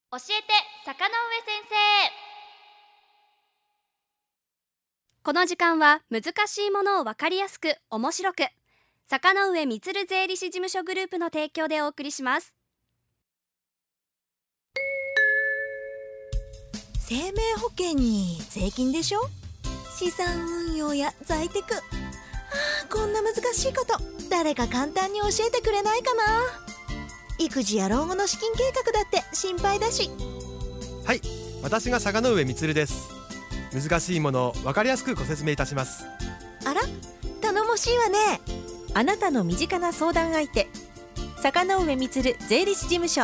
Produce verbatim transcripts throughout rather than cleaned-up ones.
教えて坂上先生。この時間は難しいものを分かりやすく面白く、坂上充税理士事務所グループの提供でお送りします。 生命保険に税金でしょ、資産運用や在テク、あーこんな難しいこと誰か簡単に教えてくれないかな。育児や老後の資金計画だって心配だし。 はい、私が坂上充です。難しいものを分かりやすくご説明いたします。 あら、頼もしいわね。 あなたの身近な相談相手、坂上充税理士事務所。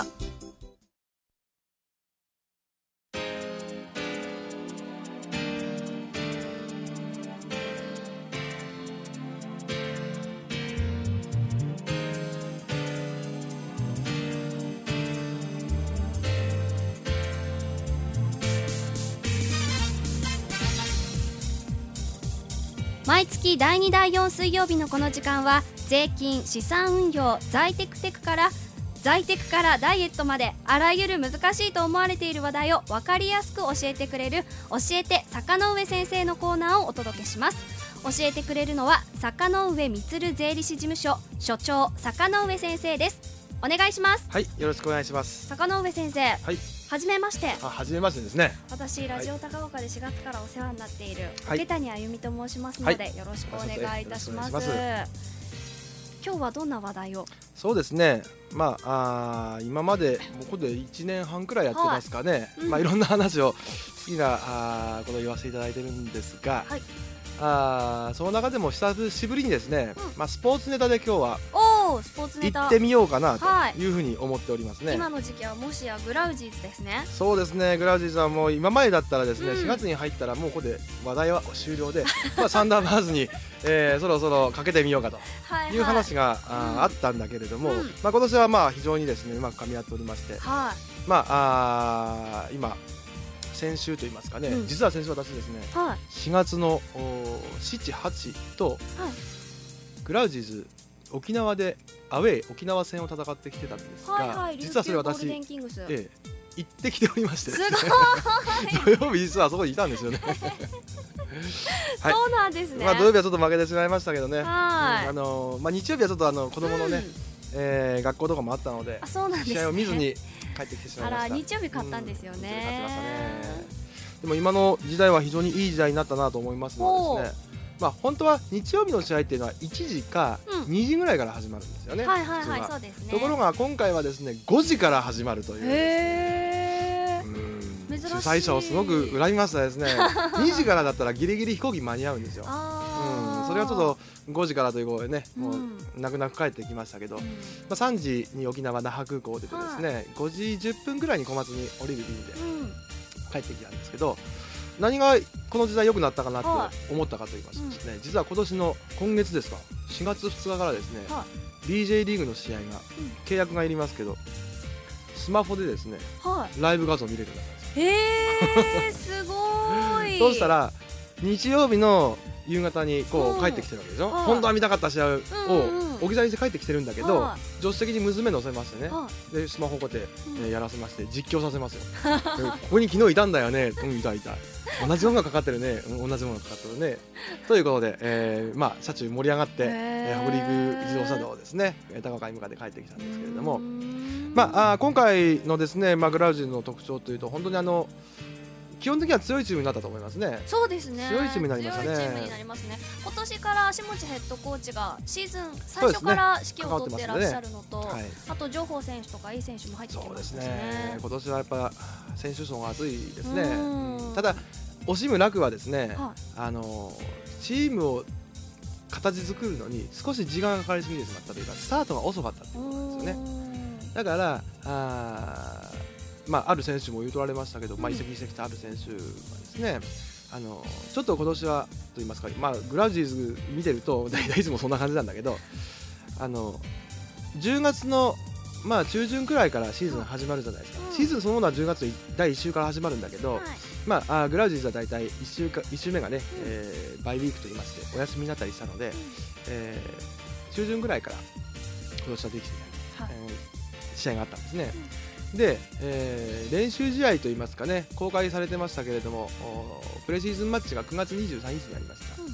毎月だいにだいよん水曜日のこの時間は、税金、資産運用、在テクテクから在テクからダイエットまで、あらゆる難しいと思われている話題を分かりやすく教えてくれる教えて坂上先生のコーナーをお届けします。教えてくれるのは坂上充税理士事務所所長坂上先生です。お願いします。 はい、よろしくお願いします。 坂上先生、 はい、 はじめまして。 あ、はじめましてですね。 私ラジオ高岡でしがつからお世話になっているはい桶谷あゆみと申しますので、 はい、 よろしくお願いいたします。 よろしくお願いしま今日はどんな話題を？ そうですね、まあ、あ今までここでいちねんはんくらいやってますかね、はい、うん、まあ、いろんな話を好きなあことを言わせていただいてるんですが、はい、あその中でも久しぶりにですね、うん、まあ、スポーツネタで今日はおスポーツネタ行ってみようかなというふうに思っておりますね、はい、 今の時期はもしやグラウジーズですね。 そうですね、グラウジーズはもう今までだったらですね、うん、しがつに入ったらもうここで話題は終了でまあサンダーバーズに、えー、そろそろかけてみようかという話が あ,、うん、あったんだけれども、うん、まあ、今年はまあ非常にですねうまく噛み合っておりまして、はい、まあ、あ今先週といいますかね、うん、実は先週私ですね、はい、しがつのしち、はちと、はい、グラウジーズ沖縄でアウェー沖縄戦を戦ってきてたんですが、はいはい、実はそれ私、ええ、行ってきておりましてですね、すごい土曜日実はそこにいたんですよねはい、そうなんですね、 まあ、土曜日はちょっと負けてしまいましたけどね、はい、うん、あのまあ、日曜日はちょっとあの子供のね、うん、えー、学校とかもあったので、あ、そうなんですね、試合を見ずに帰ってきてしまいました。 あら、日曜日勝ったんですよね、うん、勝ちましたね。 でも今の時代は非常にいい時代になったなと思いますのでですね、まあ、本当は日曜日の試合っていうのはいちじかにじぐらいから始まるんですよね、うん、はいはいはい、そうですね。ところが今回はですねごじから始まるというですね、へー、うん、主催者をすごく恨みましたですねにじからだったらギリギリ飛行機間に合うんですよ、あ、うん、それはちょっとごじからということでね、もう泣く泣く帰ってきましたけど、うん、まあ、さんじに沖縄那覇空港を出てですね、はい、ごじじゅっぷんぐらいに小松に降りる便で帰ってきたんですけど、何がこの時代良くなったかなと思ったかと言いますとですね、はい、うん、実は今年の今月ですか、しがつふつかからですね、はい、ビージェー リーグの試合が、うん、契約がいりますけどスマホでですね、はい、ライブ画像見れるようになったんですよ。 へーすごいそうしたら日曜日の夕方にこう帰ってきてるわけでしょ、はい、本当は見たかった試合を置き去りにして帰ってきてるんだけど、はい、助手席に娘乗せましてね、はい、でスマホこうやって、えー、やらせまして実況させますよここに昨日いたんだよね、うん、いたいた、同じ音楽かかってるね、うん、同じ音楽かかってるねということで、えー、まあ車中盛り上がって、えー、北陸自動車道ですね、高岡に向かって帰ってきたんですけれども、まあ、あ今回のですね、まあ、グラウジーの特徴というと本当にあの基本的には強いチームになったと思いますね。 そうですね、 強いチームになりましたね。 強いチームになりますね。今年から下地ヘッドコーチがシーズン最初から指揮を取ってらっしゃるのと、ね、はい、あと情報選手とかいい選手も入ってきましたし ね, そうですね。 今年はやっぱ選手層が厚いですね。ただ惜しむなくはですね、はい、あのチームを形作るのに少し時間がかかりすぎてしまったというか、スタートが遅かったということですよね。だからあまあ、ある選手も言うとられましたけど、まあ、移籍してきたある選手はですね、あのちょっと今年はと言いますか、まあ、グラウジーズ見てると大体いつもそんな感じなんだけど、あのじゅうがつの、まあ、中旬くらいからシーズン始まるじゃないですか、うん、シーズンそのものはじゅうがつだいいっ週から始まるんだけど、はい、まあ、あグラウジーズは大体いっ週かいっ週目がね、うん、えー、バイウィークと言いましてお休みになったりしたので、うん、えー、中旬ぐらいから今年はできてない、はい、えー試合があったんですね。 で、えー、練習試合といいますかね、公開されてましたけれども、プレシーズンマッチがくがつにじゅうさんにちにありました、うん、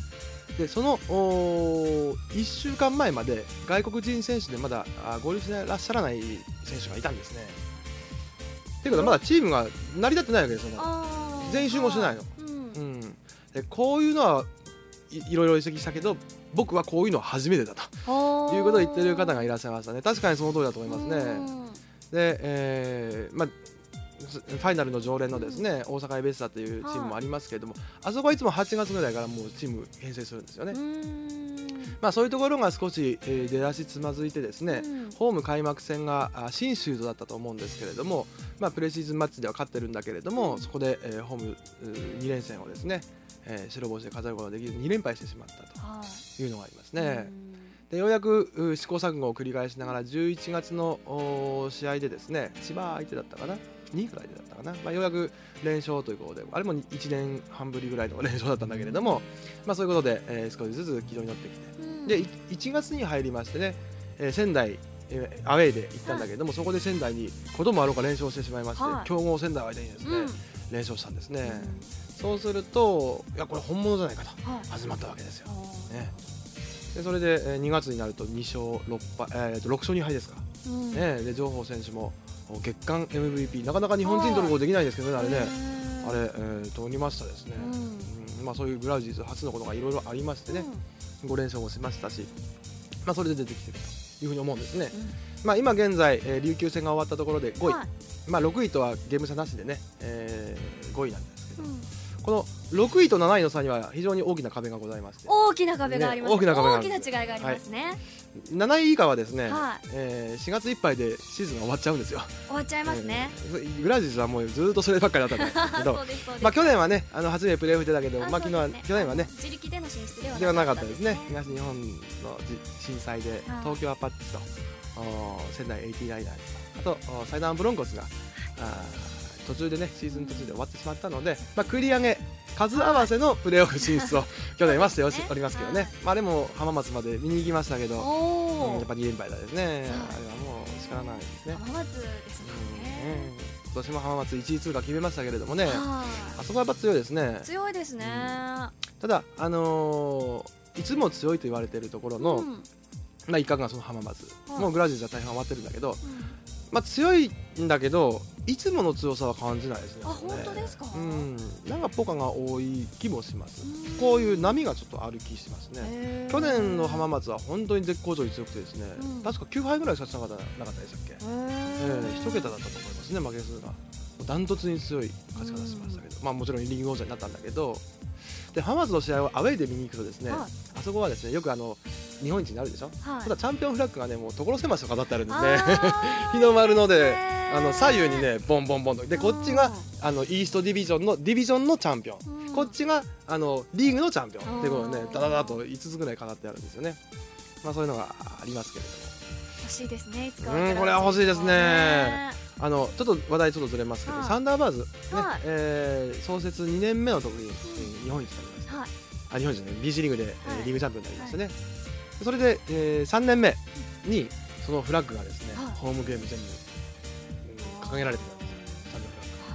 でそのいっしゅうかんまえまで外国人選手でまだ合流してらっしゃらない選手がいたんですね。ということはまだチームが成り立ってないわけですよ。全員集合してないの、うんうん、でこういうのはいいろいろ移籍したけど、僕はこういうのは初めてだということを言ってる方がいらっしゃいましたね。確かにその通りだと思いますね。で、えーまあ、ファイナルの常連のですね、大阪エベッサというチームもありますけれども、あそこはいつもはちがつぐらいからもうチーム編成するんですよね。まあ、そういうところが少し、えー、出だしつまずいてですね、うん、ホーム開幕戦が信州だったと思うんですけれども、まあ、プレシーズンマッチでは勝ってるんだけれども、うん、そこで、えー、ホームに連戦をですね、えー、白星で飾ることができずに連敗してしまったというのがありますね。でようやく試行錯誤を繰り返しながらじゅういちがつの試合でですね、千葉相手だったかな、にいくらいだったかな、まあ、ようやく連勝ということで、あれもいちねんはんぶりぐらいの連勝だったんだけれども、まあ、そういうことで、えー、少しずつ軌道に乗ってきて、うん、でいちがつに入りましてね、えー、仙台、えー、アウェーで行ったんだけれども、はい、そこで仙台にこともあろうか連勝してしまいまして、はい、強豪仙台相手にですね、うん、連勝したんですね、うん、そうするといやこれ本物じゃないかと始まったわけですよ、ね、でそれで、えー、にがつになるとにしょうろくぱい、えー、とろくしょうにはいですか、うんね、で情報選手も月間 エムブイピー なかなか日本人取ることできないんですけどね、あれね、あれ、えー、取りましたですね、うんうん、まあ、そういうグラウジーズ初のことがいろいろありましてね、うん、ご連勝もしましたし、まあ、それで出てきてるというふうに思うんですね、うん、まあ、今現在、えー、琉球戦が終わったところでごい、はい、まあ、ろくいとはゲーム差なしでね、えー、ごいなんですけど、うん、このろくいとなないの差には非常に大きな壁がございまして、 大きな壁があります、ね、 大きな壁があ大きな違いがありますね、はい、 なない以下はですね、 はい、 えー、しがついっぱいでシーズンが終わっちゃうんですよ。 終わっちゃいますね、 えー、グラジーズはもうずっとそればっかりだったんですけどまあ去年はね、あの初めてプレーオフ出たけど、まあ、昨日は、ね、去年はね自力での進出ではなかったですね。東日本の震災で東京アパッチと仙台 エイティライナーズと、あとサイダーブロンコスがあ途中でね、シーズン途中で終わってしまったので、まあ、繰り上げ数合わせのプレーオフ進出を去年はしておりますけどね、まあ、あれも浜松まで見に行きましたけど、うん、やっぱりにれんぱいだですね、あれはもう仕方ないですね。 浜松ですもんね、 うん、今年も浜松いちい通過決めましたけれどもね、あそこはやっぱ強いですね。 強いですね、 うん、ただ、あのー、いつも強いと言われているところの、うん、まあ、一角がその浜松、はい、もうグラジーズは大半終わってるんだけど、うん、まあ、強いんだけどいつもの強さは感じないですね。 あ、本当ですか。 うん、なんかポカが多い気もします。こういう波がちょっとある気しますね。去年の浜松は本当に絶好調に強くてですね、うん、確かきゅうはいぐらいしかしなかったなかったでしたっけ。えー、一桁だったと思いますね、負け数が。ダントツに強い勝ち方しましたけど、まあもちろんリーグ王者になったんだけど、で浜松の試合をアウェイで見に行くとですね、はい、あそこはですねよくあの日本一になるでしょ、はい、ただチャンピオンフラッグがねもう所狭しと飾ってあるんですね。日の丸ので、あの左右にねボンボンボンとで、こっちがあのイーストディビジョンのディビジョンのチャンピオン、うん、こっちがあのリーグのチャンピオンってことでね、ダダダといつつぐらい飾ってあるんですよね。まあそういうのがありますけれども、 欲しいですね、いつか。 うん、これは欲しいですね。あのちょっと話題ちょっとずれますけど、はい、サンダーバーズ、ね、はい、えー、創設にねんめの時に、うん、日本一になりました、はい、あ日本一ね ビーシー リーグで、はい、リーグチャンピオンになりましたね、はい、それで、えー、さんねんめにそのフラッグがですね、はい、ホームゲーム全部、うん、掲げられてたんですよ、サンダーフラッグ、はい、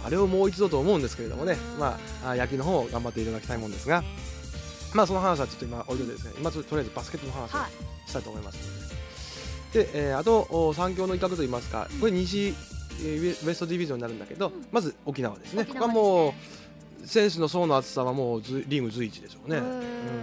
あれをもう一度と思うんですけれどもね、まあ、野球の方を頑張っていただきたいもんですが、まあその話はちょっと今置いといてですね、今とりあえずバスケットの話をしたいと思いますので、はい、で、えー、あと三強の一角といいますか、これ西、えー、ウエストディビジョンになるんだけど、うん、まず沖縄ですね。ここはもう選手の層の厚さはもうリーグ随一でしょうね、うん、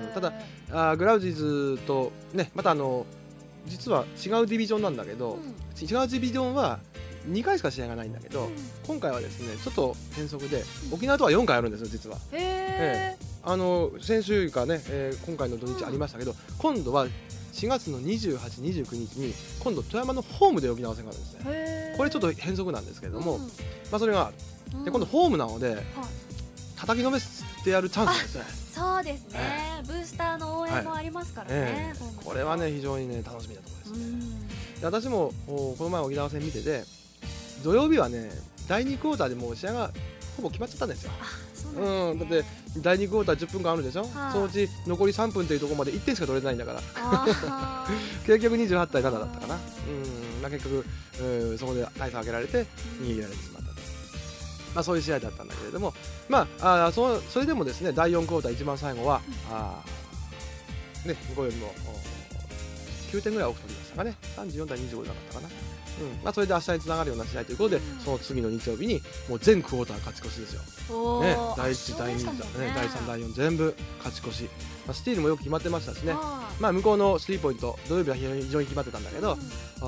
ただあグラウジーズとね、またあの実は違うディビジョンなんだけど、うん、違うディビジョンはにかいしか試合がないんだけど、うん、今回はですねちょっと変則で沖縄とはよんかいあるんですよ実は。へー、えー、あの先週かね、えー、今回の土日ありましたけど、うん、今度はしがつのにじゅうはち、にじゅうくにちに今度富山のホームで沖縄戦があるんですね。これちょっと変則なんですけれども、うん、まあそれがある。で今度ホームなので、はい、叩きのめしてやるチャンスなんですね。 そうですね、はい、ブースターの応援もありますからね、はい、えー、 これはね非常にね楽しみなところですね。で私もこの前沖縄戦見てて、土曜日はねだいにクォーターでもう試合がほぼ決まっちゃったんですよ。うん、だってだいにクォーターじゅっぷんかんあるでしょ、はあ、そのうち残りさんぷんというところまでいってんしか取れてないんだから結局にじゅうはちたいななだったかな。うん、 まあ、結局そこで大差を上げられて逃げ切られてしまったと、まあ、そういう試合だったんだけれども、まあ、あ そ, それでもですねだいよんクォーター一番最後は、うん、あね、向こうよりもきゅうてんぐらい多く取りましたかね。さんじゅうよんたいにじゅうごだったかな、うんまあ、それで明日につながるような試合ということで、うん、その次の日曜日にもう全クォーター勝ち越しですよ、ね、だいいちだいに、ね、だいさんだいよん全部勝ち越し、まあ、スティールもよく決まってましたしね、まあ、向こうのスリーポイント土曜日は非常に決まってたんだけど、うん、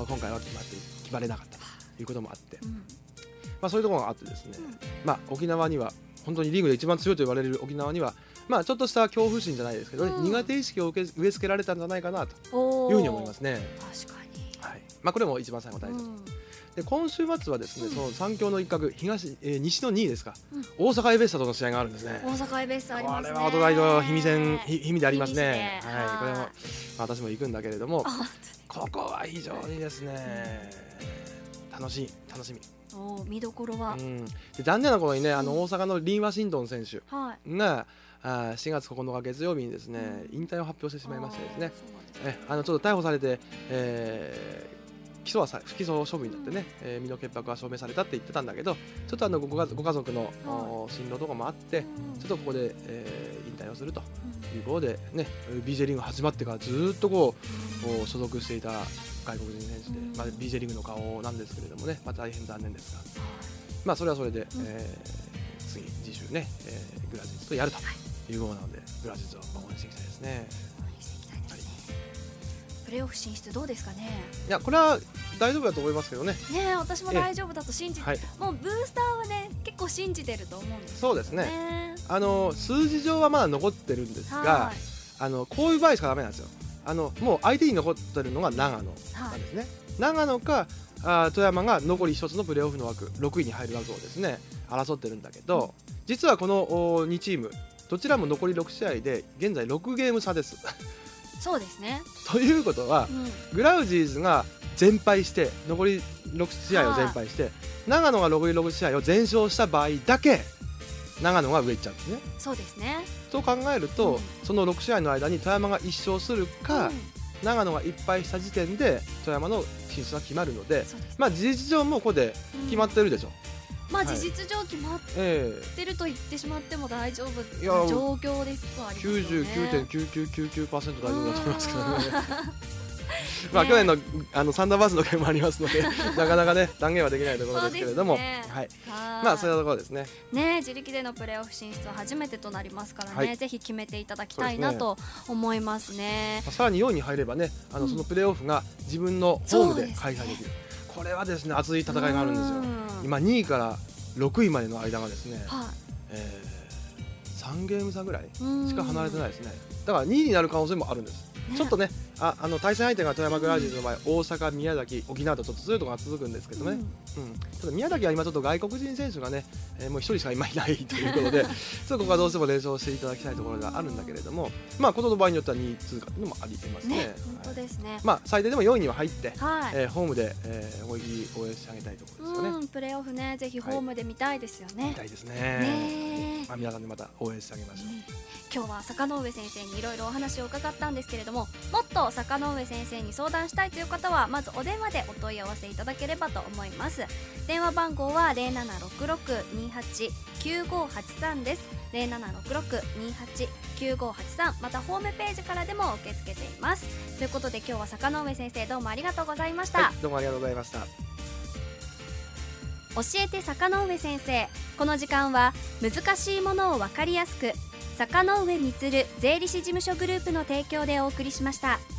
今回は決まって決まれなかったということもあって、うんまあ、そういうところがあってですね、うんまあ、沖縄には本当にリーグで一番強いと言われる沖縄には、まあ、ちょっとした恐怖心じゃないですけど、ねうん、苦手意識を植え付けられたんじゃないかなというふうに思いますね。 確かに、 はいまあ、これも一番最後大事だと、うん、で今週末はですね、うん、その三強の一角東、えー、西のにいですか、うん、大阪エベッサとの試合があるんですね。 大阪エベッサありますね。 これはお隣の氷見戦氷見でありますね。はい、これも、まあ、私も行くんだけれどもここは非常にですね、うん、楽しい楽しみ。 お見どころは、うん、 で残念な頃にね、あの大阪のリン・ワシントン選手が、 はい、 あしがつここのか月曜日にですね、うん、引退を発表してしまいましてですね、えあのちょっと逮捕されて、えー、起訴はさ不起訴処分になってね、うんえー、身の潔白は証明されたって言ってたんだけど、ちょっとあの ご, ご家族の、はい、進路とかもあって、うん、ちょっとここで、えー、引退をするということで、ね、ビージェー リング始まってからずっとこう、うん、所属していた外国人選手で、うんまあ、ビージェー リングの顔なんですけれどもね、まあ、大変残念ですが、まあ、それはそれで、うんえー、次次週ね、えー、グラジッツとやるということなので、グラジッツを応援していきたいですね。 応援していきたいですね、はい、プレーオフ進出どうですかね。 いやこれは大丈夫だと思いますけどね。 ね私も大丈夫だと信じて、はい、もうブースターはね結構信じてると思うんですよね。 そうですね、あの数字上はまだ残ってるんですが、あのこういう場合しかダメなんですよ。あのもう相手に残ってるのが長野なんですね、はい、長野かあ富山が残り一つのプレーオフの枠ろくいに入る枠をですね争ってるんだけど、実はこのにチームどちらも残りろく試合で現在ろくゲーム差ですそうですね。 ということは、うん、グラウジーズが全敗して残りろく試合を全敗して、はあ、長野が残りろく試合を全勝した場合だけ長野が上行っちゃうんですね。 そうですね。と考えると、うん、そのろく試合の間に富山がいっ勝するか、うん、長野がいっ敗した時点で富山の進出が決まるの で, で、まあ、事実上もここで決まってるでしょ、 うん、まあ事実上決まってると言ってしまっても大丈夫な状況ですはありますよね。 きゅうじゅうきゅうてんきゅうきゅうきゅうきゅうパーセント 大丈夫だと思いますけどねまあ、去年 の, あのサンダーバーズの件もありますのでなかなかね断言はできないところですけれども、ねはい、まあそういうところですね。 ね自力でのプレーオフ進出は初めてとなりますからね、はい、ぜひ決めていただきたいなと思いますね。 まあ、さらによんいに入ればねあの、うん、そのプレーオフが自分のホームで開催できる、ね、これはですね熱い戦いがあるんですよ。今にいからろくいまでの間がですね、はいえー、さんゲーム差ぐらいしか離れてないですね。だからにいになる可能性もあるんです、ね、ちょっとねああの対戦相手が富山グラウジーズの場合、うん、大阪、宮崎、沖縄とちょっと強いところが続くんですけどね、うんうん、ただ宮崎は今ちょっと外国人選手がね、えー、もうひとりしか今いないということでそこはどうしても連勝していただきたいところがあるんだけれども、まあことの場合によってはにい通過というのもありえますね。 ね本当ですね、 はい、まあ最低でもよんいには入って、はいえー、ホームで、えー、思い切り応援してあげたいところですよね。 うんプレーオフねぜひホームで見たいですよね、はい、 見たいですね。ねまあ、皆さんでまた応援してあげましょう、うん、 今日は坂上先生にいろいろお話を伺ったんですけれども、もっと坂上先生に相談したいという方はまずお電話でお問い合わせいただければと思います。電話番号は ゼロななろくろくにはちきゅうごはちさん です。ゼロななろくろくにはちきゅうごはちさん、またホームページからでも受け付けています。ということで今日は坂上先生どうもありがとうございました。 はい、どうもありがとうございました。 教えて坂上先生。この時間は難しいものを分かりやすく坂上充税理士事務所グループの提供でお送りしました。